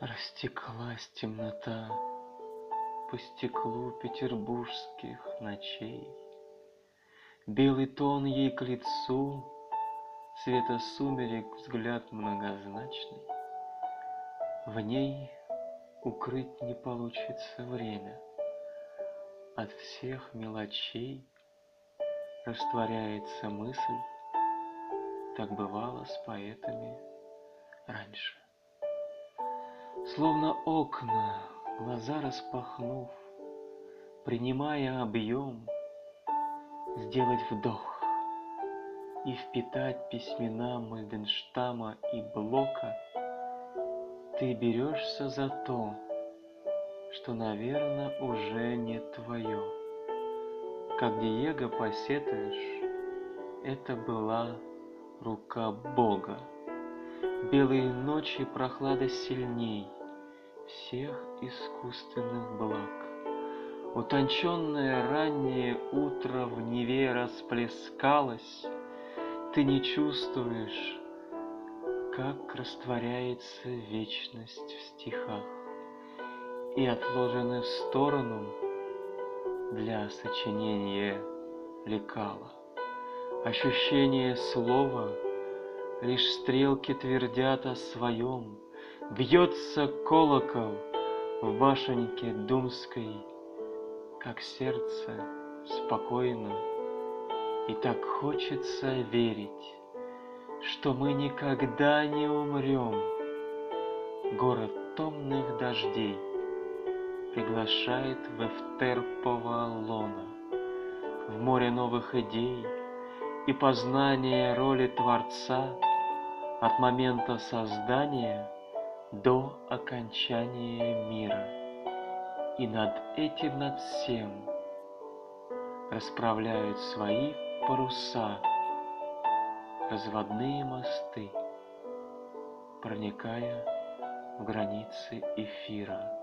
Растеклась темнота по стеклу петербургских ночей. Белый тон ей к лицу, цвета сумерек взгляд многозначный. В ней укрыть не получится время. От всех мелочей растворяется мысль, так бывало с поэтами раньше. Словно окна, глаза распахнув, принимая объем, сделать вдох и впитать письмена Мальденштама и Блока, ты берешься за то, что, наверное, уже не твое. Как Диего посетуешь, это была рука Бога. Белые ночи прохлада сильней всех искусственных благ. Утонченное раннее утро в Неве расплескалось. Ты не чувствуешь, как растворяется вечность в стихах и отложены в сторону для сочинения лекала. Ощущение слова, лишь стрелки твердят о своем. Бьется колокол в башенке думской, как сердце спокойно, и так хочется верить, что мы никогда не умрем. Город томных дождей приглашает в эфтерпово лоно, в море новых идей и познания роли Творца от момента создания до окончания мира. И над этим, над всем расправляют свои паруса разводные мосты, проникая в границы эфира.